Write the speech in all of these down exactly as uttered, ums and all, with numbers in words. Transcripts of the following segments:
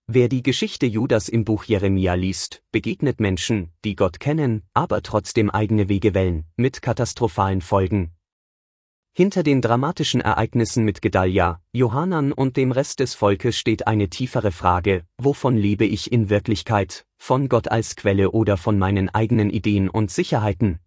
Wer die Geschichte Judas im Buch Jeremia liest, begegnet Menschen, die Gott kennen, aber trotzdem eigene Wege wählen, mit katastrophalen Folgen. Hinter den dramatischen Ereignissen mit Gedalja, Johanan und dem Rest des Volkes steht eine tiefere Frage: Wovon lebe ich in Wirklichkeit, von Gott als Quelle oder von meinen eigenen Ideen und Sicherheiten?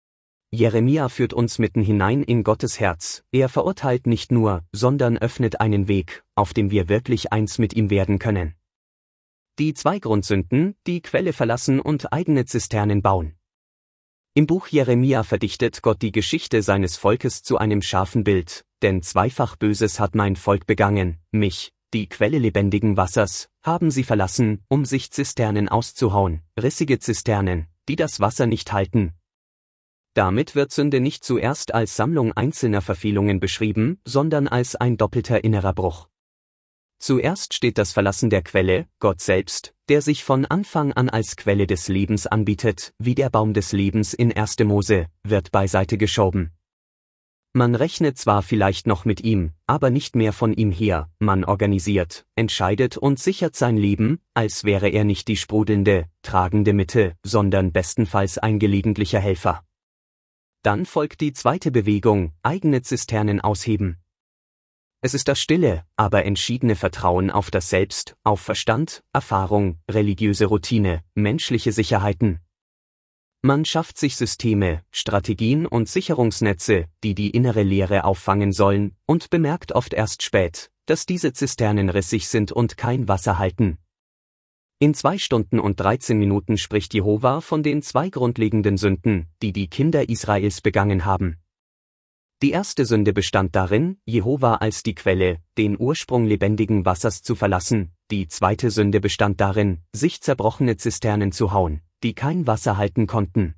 Jeremia führt uns mitten hinein in Gottes Herz. Er verurteilt nicht nur, sondern öffnet einen Weg, auf dem wir wirklich eins mit ihm werden können. Die zwei Grundsünden: die Quelle verlassen und eigene Zisternen bauen. Im Buch Jeremia verdichtet Gott die Geschichte seines Volkes zu einem scharfen Bild: Denn zweifach Böses hat mein Volk begangen, mich, die Quelle lebendigen Wassers, haben sie verlassen, um sich Zisternen auszuhauen, rissige Zisternen, die das Wasser nicht halten. Damit wird Sünde nicht zuerst als Sammlung einzelner Verfehlungen beschrieben, sondern als ein doppelter innerer Bruch. Zuerst steht das Verlassen der Quelle, Gott selbst, der sich von Anfang an als Quelle des Lebens anbietet, wie der Baum des Lebens in erster Mose, wird beiseite geschoben. Man rechnet zwar vielleicht noch mit ihm, aber nicht mehr von ihm her, man organisiert, entscheidet und sichert sein Leben, als wäre er nicht die sprudelnde, tragende Mitte, sondern bestenfalls ein gelegentlicher Helfer. Dann folgt die zweite Bewegung: eigene Zisternen ausheben. Es ist das stille, aber entschiedene Vertrauen auf das Selbst, auf Verstand, Erfahrung, religiöse Routine, menschliche Sicherheiten. Man schafft sich Systeme, Strategien und Sicherungsnetze, die die innere Leere auffangen sollen, und bemerkt oft erst spät, dass diese Zisternen rissig sind und kein Wasser halten. In zwei Stunden und dreizehn Minuten spricht Jehova von den zwei grundlegenden Sünden, die die Kinder Israels begangen haben. Die erste Sünde bestand darin, Jehova als die Quelle, den Ursprung lebendigen Wassers zu verlassen. Die zweite Sünde bestand darin, sich zerbrochene Zisternen zu hauen, die kein Wasser halten konnten.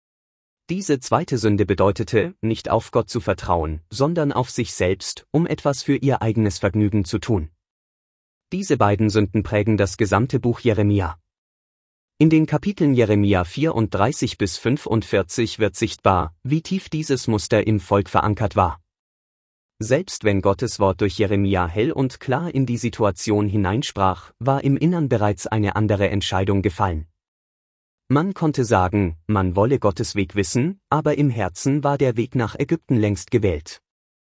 Diese zweite Sünde bedeutete, nicht auf Gott zu vertrauen, sondern auf sich selbst, um etwas für ihr eigenes Vergnügen zu tun. Diese beiden Sünden prägen das gesamte Buch Jeremia. In den Kapiteln Jeremia vierunddreißig bis fünfundvierzig wird sichtbar, wie tief dieses Muster im Volk verankert war. Selbst wenn Gottes Wort durch Jeremia hell und klar in die Situation hineinsprach, war im Innern bereits eine andere Entscheidung gefallen. Man konnte sagen, man wolle Gottes Weg wissen, aber im Herzen war der Weg nach Ägypten längst gewählt.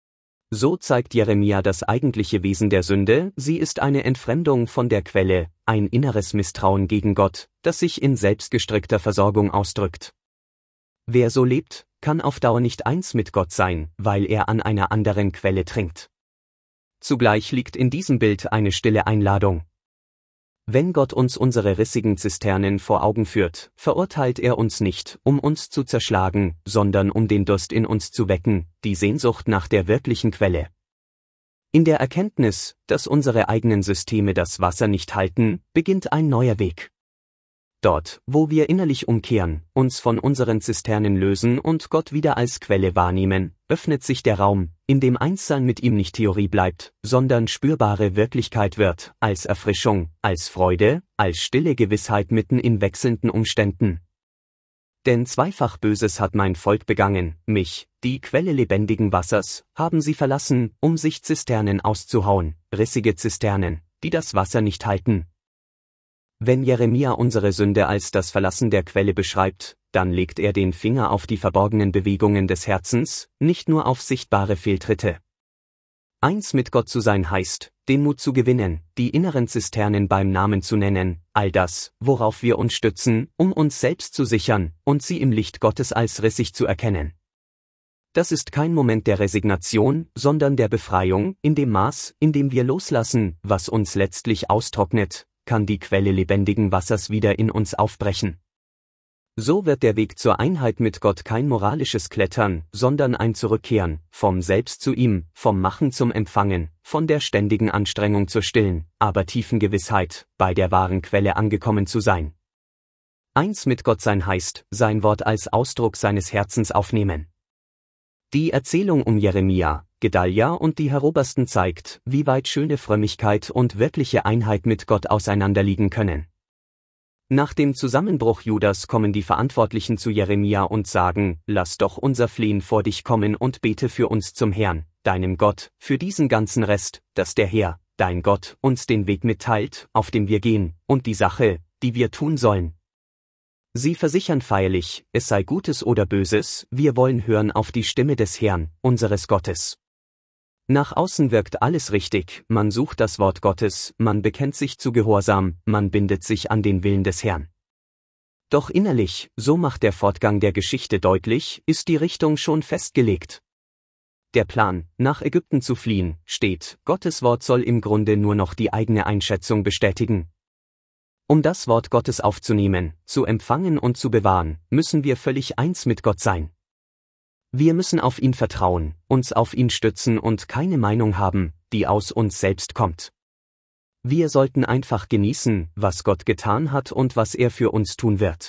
So zeigt Jeremia das eigentliche Wesen der Sünde: sie ist eine Entfremdung von der Quelle, ein inneres Misstrauen gegen Gott, das sich in selbstgestrickter Versorgung ausdrückt. Wer so lebt, kann auf Dauer nicht eins mit Gott sein, weil er an einer anderen Quelle trinkt. Zugleich liegt in diesem Bild eine stille Einladung. Wenn Gott uns unsere rissigen Zisternen vor Augen führt, verurteilt er uns nicht, um uns zu zerschlagen, sondern um den Durst in uns zu wecken, die Sehnsucht nach der wirklichen Quelle. In der Erkenntnis, dass unsere eigenen Systeme das Wasser nicht halten, beginnt ein neuer Weg. Dort, wo wir innerlich umkehren, uns von unseren Zisternen lösen und Gott wieder als Quelle wahrnehmen, öffnet sich der Raum, in dem Einssein mit ihm nicht Theorie bleibt, sondern spürbare Wirklichkeit wird, als Erfrischung, als Freude, als stille Gewissheit mitten in wechselnden Umständen. Denn zweifach Böses hat mein Volk begangen, mich, die Quelle lebendigen Wassers, haben sie verlassen, um sich Zisternen auszuhauen, rissige Zisternen, die das Wasser nicht halten. Wenn Jeremia unsere Sünde als das Verlassen der Quelle beschreibt, dann legt er den Finger auf die verborgenen Bewegungen des Herzens, nicht nur auf sichtbare Fehltritte. Eins mit Gott zu sein heißt, den Mut zu gewinnen, die inneren Zisternen beim Namen zu nennen, all das, worauf wir uns stützen, um uns selbst zu sichern, und sie im Licht Gottes als rissig zu erkennen. Das ist kein Moment der Resignation, sondern der Befreiung. In dem Maß, in dem wir loslassen, was uns letztlich austrocknet, kann die Quelle lebendigen Wassers wieder in uns aufbrechen. So wird der Weg zur Einheit mit Gott kein moralisches Klettern, sondern ein Zurückkehren, vom Selbst zu ihm, vom Machen zum Empfangen, von der ständigen Anstrengung zur stillen, aber tiefen Gewissheit, bei der wahren Quelle angekommen zu sein. Eins mit Gott sein heißt, sein Wort als Ausdruck seines Herzens aufnehmen. Die Erzählung um Jeremia, Gedalja und die Herobersten zeigt, wie weit schöne Frömmigkeit und wirkliche Einheit mit Gott auseinanderliegen können. Nach dem Zusammenbruch Judas kommen die Verantwortlichen zu Jeremia und sagen: Lass doch unser Flehen vor dich kommen und bete für uns zum Herrn, deinem Gott, für diesen ganzen Rest, dass der Herr, dein Gott, uns den Weg mitteilt, auf dem wir gehen, und die Sache, die wir tun sollen. Sie versichern feierlich, es sei Gutes oder Böses, wir wollen hören auf die Stimme des Herrn, unseres Gottes. Nach außen wirkt alles richtig, man sucht das Wort Gottes, man bekennt sich zu Gehorsam, man bindet sich an den Willen des Herrn. Doch innerlich, so macht der Fortgang der Geschichte deutlich, ist die Richtung schon festgelegt. Der Plan, nach Ägypten zu fliehen, steht, Gottes Wort soll im Grunde nur noch die eigene Einschätzung bestätigen. Um das Wort Gottes aufzunehmen, zu empfangen und zu bewahren, müssen wir völlig eins mit Gott sein. Wir müssen auf ihn vertrauen, uns auf ihn stützen und keine Meinung haben, die aus uns selbst kommt. Wir sollten einfach genießen, was Gott getan hat und was er für uns tun wird.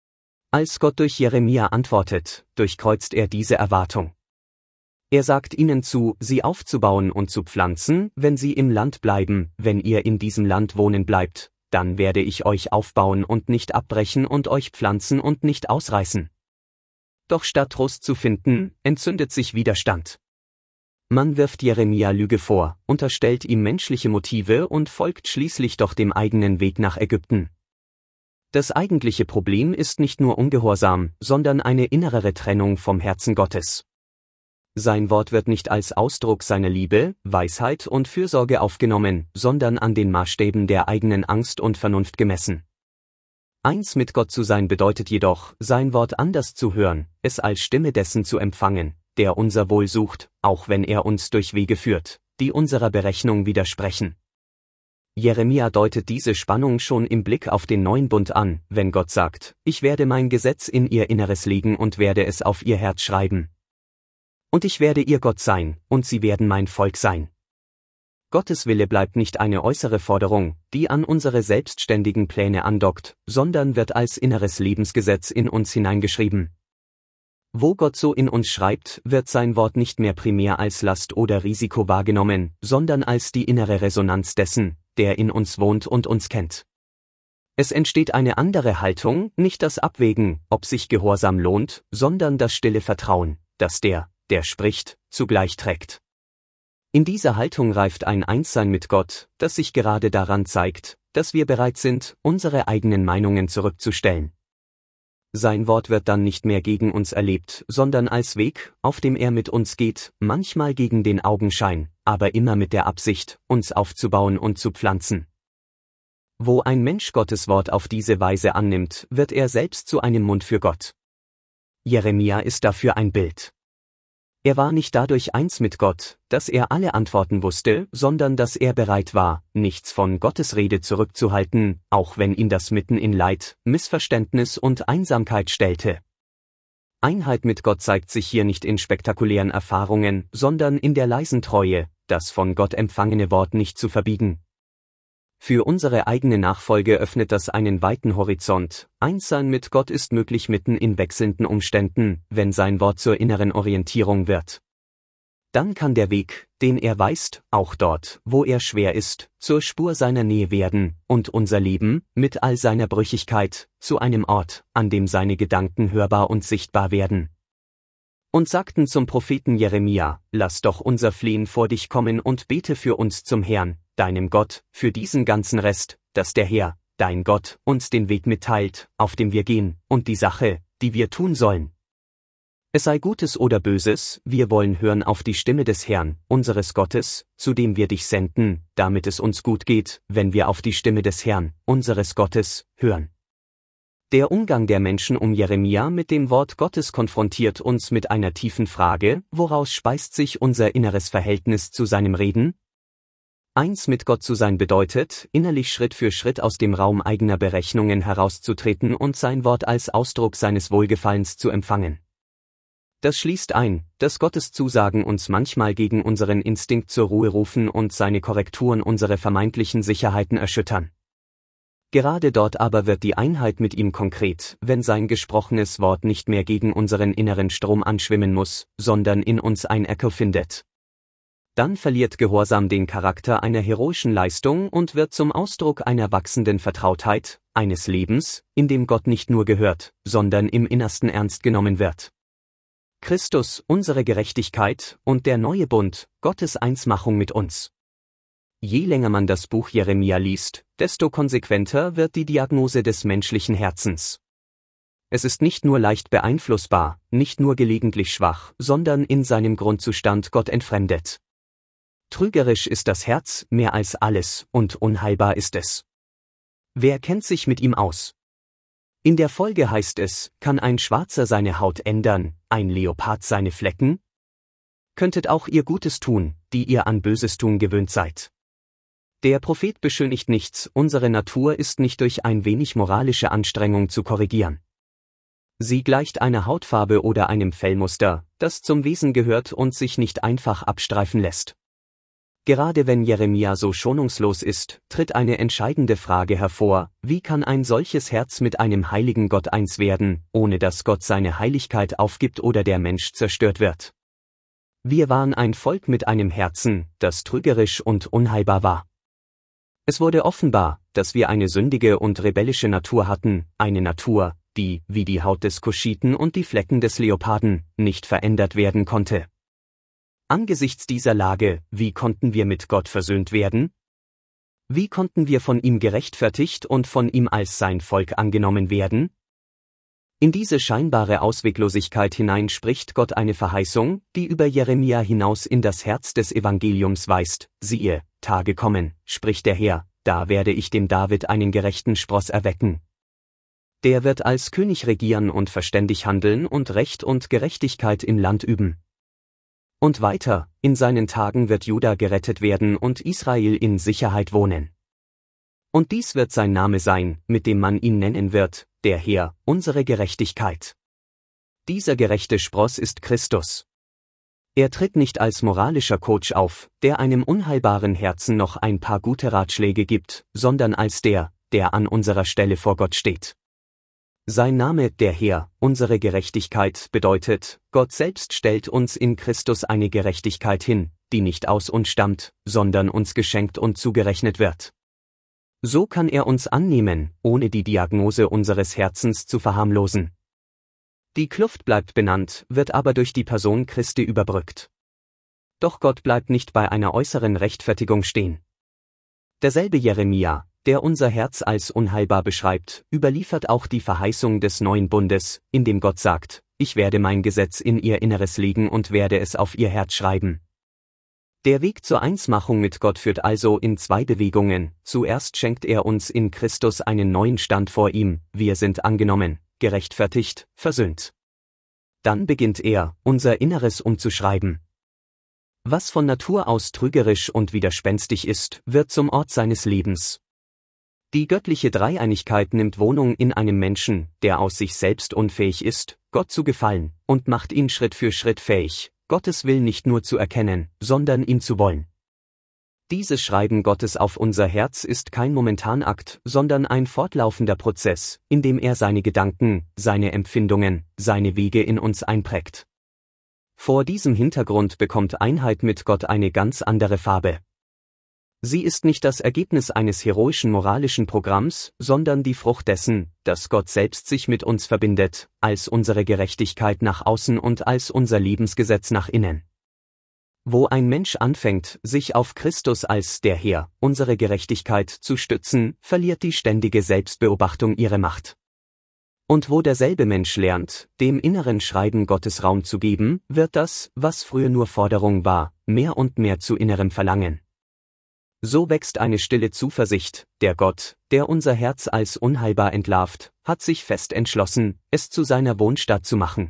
Als Gott durch Jeremia antwortet, durchkreuzt er diese Erwartung. Er sagt ihnen zu, sie aufzubauen und zu pflanzen, wenn sie im Land bleiben, wenn ihr in diesem Land wohnen bleibt, dann werde ich euch aufbauen und nicht abbrechen und euch pflanzen und nicht ausreißen. Doch statt Trost zu finden, entzündet sich Widerstand. Man wirft Jeremia Lüge vor, unterstellt ihm menschliche Motive und folgt schließlich doch dem eigenen Weg nach Ägypten. Das eigentliche Problem ist nicht nur Ungehorsam, sondern eine innere Trennung vom Herzen Gottes. Sein Wort wird nicht als Ausdruck seiner Liebe, Weisheit und Fürsorge aufgenommen, sondern an den Maßstäben der eigenen Angst und Vernunft gemessen. Eins mit Gott zu sein bedeutet jedoch, sein Wort anders zu hören, es als Stimme dessen zu empfangen, der unser Wohl sucht, auch wenn er uns durch Wege führt, die unserer Berechnung widersprechen. Jeremia deutet diese Spannung schon im Blick auf den neuen Bund an, wenn Gott sagt, ich werde mein Gesetz in ihr Inneres legen und werde es auf ihr Herz schreiben. Und ich werde ihr Gott sein, und sie werden mein Volk sein. Gottes Wille bleibt nicht eine äußere Forderung, die an unsere selbstständigen Pläne andockt, sondern wird als inneres Lebensgesetz in uns hineingeschrieben. Wo Gott so in uns schreibt, wird sein Wort nicht mehr primär als Last oder Risiko wahrgenommen, sondern als die innere Resonanz dessen, der in uns wohnt und uns kennt. Es entsteht eine andere Haltung, nicht das Abwägen, ob sich Gehorsam lohnt, sondern das stille Vertrauen, dass der, der spricht, zugleich trägt. In dieser Haltung reift ein Einssein mit Gott, das sich gerade daran zeigt, dass wir bereit sind, unsere eigenen Meinungen zurückzustellen. Sein Wort wird dann nicht mehr gegen uns erlebt, sondern als Weg, auf dem er mit uns geht, manchmal gegen den Augenschein, aber immer mit der Absicht, uns aufzubauen und zu pflanzen. Wo ein Mensch Gottes Wort auf diese Weise annimmt, wird er selbst zu einem Mund für Gott. Jeremia ist dafür ein Bild. Er war nicht dadurch eins mit Gott, dass er alle Antworten wusste, sondern dass er bereit war, nichts von Gottes Rede zurückzuhalten, auch wenn ihn das mitten in Leid, Missverständnis und Einsamkeit stellte. Einheit mit Gott zeigt sich hier nicht in spektakulären Erfahrungen, sondern in der leisen Treue, das von Gott empfangene Wort nicht zu verbiegen. Für unsere eigene Nachfolge öffnet das einen weiten Horizont. Einssein mit Gott ist möglich mitten in wechselnden Umständen, wenn sein Wort zur inneren Orientierung wird. Dann kann der Weg, den er weist, auch dort, wo er schwer ist, zur Spur seiner Nähe werden, und unser Leben, mit all seiner Brüchigkeit, zu einem Ort, an dem seine Gedanken hörbar und sichtbar werden. Und sagten zum Propheten Jeremia, lass doch unser Flehen vor dich kommen und bete für uns zum Herrn, deinem Gott, für diesen ganzen Rest, dass der Herr, dein Gott, uns den Weg mitteilt, auf dem wir gehen, und die Sache, die wir tun sollen. Es sei Gutes oder Böses, wir wollen hören auf die Stimme des Herrn, unseres Gottes, zu dem wir dich senden, damit es uns gut geht, wenn wir auf die Stimme des Herrn, unseres Gottes, hören. Der Umgang der Menschen um Jeremia mit dem Wort Gottes konfrontiert uns mit einer tiefen Frage, woraus speist sich unser inneres Verhältnis zu seinem Reden? Eins mit Gott zu sein bedeutet, innerlich Schritt für Schritt aus dem Raum eigener Berechnungen herauszutreten und sein Wort als Ausdruck seines Wohlgefallens zu empfangen. Das schließt ein, dass Gottes Zusagen uns manchmal gegen unseren Instinkt zur Ruhe rufen und seine Korrekturen unsere vermeintlichen Sicherheiten erschüttern. Gerade dort aber wird die Einheit mit ihm konkret, wenn sein gesprochenes Wort nicht mehr gegen unseren inneren Strom anschwimmen muss, sondern in uns ein Echo findet. Dann verliert Gehorsam den Charakter einer heroischen Leistung und wird zum Ausdruck einer wachsenden Vertrautheit, eines Lebens, in dem Gott nicht nur gehört, sondern im Innersten ernst genommen wird. Christus, unsere Gerechtigkeit, und der neue Bund, Gottes Einsmachung mit uns. Je länger man das Buch Jeremia liest, desto konsequenter wird die Diagnose des menschlichen Herzens. Es ist nicht nur leicht beeinflussbar, nicht nur gelegentlich schwach, sondern in seinem Grundzustand Gott entfremdet. Trügerisch ist das Herz mehr als alles und unheilbar ist es. Wer kennt sich mit ihm aus? In der Folge heißt es, kann ein Schwarzer seine Haut ändern, ein Leopard seine Flecken? Könntet auch ihr Gutes tun, die ihr an Böses tun gewöhnt seid. Der Prophet beschönigt nichts, unsere Natur ist nicht durch ein wenig moralische Anstrengung zu korrigieren. Sie gleicht einer Hautfarbe oder einem Fellmuster, das zum Wesen gehört und sich nicht einfach abstreifen lässt. Gerade wenn Jeremia so schonungslos ist, tritt eine entscheidende Frage hervor: Wie kann ein solches Herz mit einem heiligen Gott eins werden, ohne dass Gott seine Heiligkeit aufgibt oder der Mensch zerstört wird? Wir waren ein Volk mit einem Herzen, das trügerisch und unheilbar war. Es wurde offenbar, dass wir eine sündige und rebellische Natur hatten, eine Natur, die, wie die Haut des Kuschiten und die Flecken des Leoparden, nicht verändert werden konnte. Angesichts dieser Lage, wie konnten wir mit Gott versöhnt werden? Wie konnten wir von ihm gerechtfertigt und von ihm als sein Volk angenommen werden? In diese scheinbare Ausweglosigkeit hinein spricht Gott eine Verheißung, die über Jeremia hinaus in das Herz des Evangeliums weist: Siehe, Tage kommen, spricht der Herr, da werde ich dem David einen gerechten Spross erwecken. Der wird als König regieren und verständig handeln und Recht und Gerechtigkeit im Land üben. Und weiter, in seinen Tagen wird Juda gerettet werden und Israel in Sicherheit wohnen. Und dies wird sein Name sein, mit dem man ihn nennen wird, der Herr, unsere Gerechtigkeit. Dieser gerechte Spross ist Christus. Er tritt nicht als moralischer Coach auf, der einem unheilbaren Herzen noch ein paar gute Ratschläge gibt, sondern als der, der an unserer Stelle vor Gott steht. Sein Name, der Herr, unsere Gerechtigkeit, bedeutet, Gott selbst stellt uns in Christus eine Gerechtigkeit hin, die nicht aus uns stammt, sondern uns geschenkt und zugerechnet wird. So kann er uns annehmen, ohne die Diagnose unseres Herzens zu verharmlosen. Die Kluft bleibt benannt, wird aber durch die Person Christi überbrückt. Doch Gott bleibt nicht bei einer äußeren Rechtfertigung stehen. Derselbe Jeremia, der unser Herz als unheilbar beschreibt, überliefert auch die Verheißung des neuen Bundes, in dem Gott sagt: Ich werde mein Gesetz in ihr Inneres legen und werde es auf ihr Herz schreiben. Der Weg zur Einsmachung mit Gott führt also in zwei Bewegungen. Zuerst schenkt er uns in Christus einen neuen Stand vor ihm, wir sind angenommen, gerechtfertigt, versöhnt. Dann beginnt er, unser Inneres umzuschreiben. Was von Natur aus trügerisch und widerspenstig ist, wird zum Ort seines Lebens. Die göttliche Dreieinigkeit nimmt Wohnung in einem Menschen, der aus sich selbst unfähig ist, Gott zu gefallen, und macht ihn Schritt für Schritt fähig, Gottes Willen nicht nur zu erkennen, sondern ihn zu wollen. Dieses Schreiben Gottes auf unser Herz ist kein Momentanakt, sondern ein fortlaufender Prozess, in dem er seine Gedanken, seine Empfindungen, seine Wege in uns einprägt. Vor diesem Hintergrund bekommt Einheit mit Gott eine ganz andere Farbe. Sie ist nicht das Ergebnis eines heroischen moralischen Programms, sondern die Frucht dessen, dass Gott selbst sich mit uns verbindet, als unsere Gerechtigkeit nach außen und als unser Lebensgesetz nach innen. Wo ein Mensch anfängt, sich auf Christus als der Herr, unsere Gerechtigkeit, zu stützen, verliert die ständige Selbstbeobachtung ihre Macht. Und wo derselbe Mensch lernt, dem inneren Schreiben Gottes Raum zu geben, wird das, was früher nur Forderung war, mehr und mehr zu innerem Verlangen. So wächst eine stille Zuversicht: Der Gott, der unser Herz als unheilbar entlarvt, hat sich fest entschlossen, es zu seiner Wohnstatt zu machen.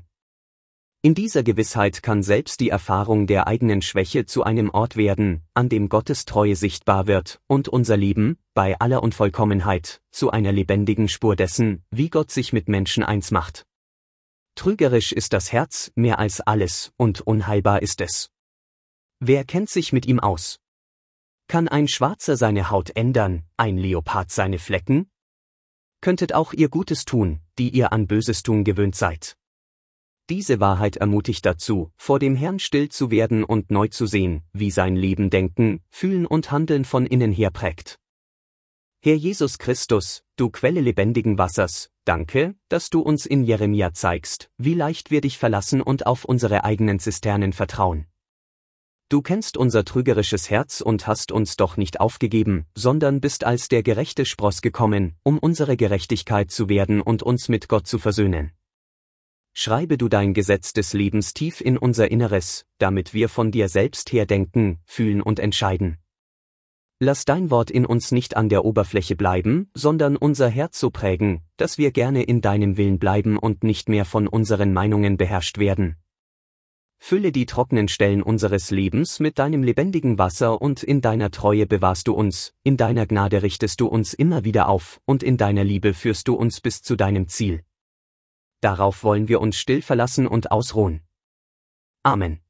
In dieser Gewissheit kann selbst die Erfahrung der eigenen Schwäche zu einem Ort werden, an dem Gottes Treue sichtbar wird, und unser Leben, bei aller Unvollkommenheit, zu einer lebendigen Spur dessen, wie Gott sich mit Menschen eins macht. Trügerisch ist das Herz mehr als alles, und unheilbar ist es. Wer kennt sich mit ihm aus? Kann ein Schwarzer seine Haut ändern, ein Leopard seine Flecken? Könntet auch ihr Gutes tun, die ihr an Böses tun gewöhnt seid. Diese Wahrheit ermutigt dazu, vor dem Herrn still zu werden und neu zu sehen, wie sein Leben Denken, Fühlen und Handeln von innen her prägt. Herr Jesus Christus, du Quelle lebendigen Wassers, danke, dass du uns in Jeremia zeigst, wie leicht wir dich verlassen und auf unsere eigenen Zisternen vertrauen. Du kennst unser trügerisches Herz und hast uns doch nicht aufgegeben, sondern bist als der gerechte Spross gekommen, um unsere Gerechtigkeit zu werden und uns mit Gott zu versöhnen. Schreibe du dein Gesetz des Lebens tief in unser Inneres, damit wir von dir selbst her denken, fühlen und entscheiden. Lass dein Wort in uns nicht an der Oberfläche bleiben, sondern unser Herz so prägen, dass wir gerne in deinem Willen bleiben und nicht mehr von unseren Meinungen beherrscht werden. Fülle die trockenen Stellen unseres Lebens mit deinem lebendigen Wasser und in deiner Treue bewahrst du uns, in deiner Gnade richtest du uns immer wieder auf und in deiner Liebe führst du uns bis zu deinem Ziel. Darauf wollen wir uns still verlassen und ausruhen. Amen.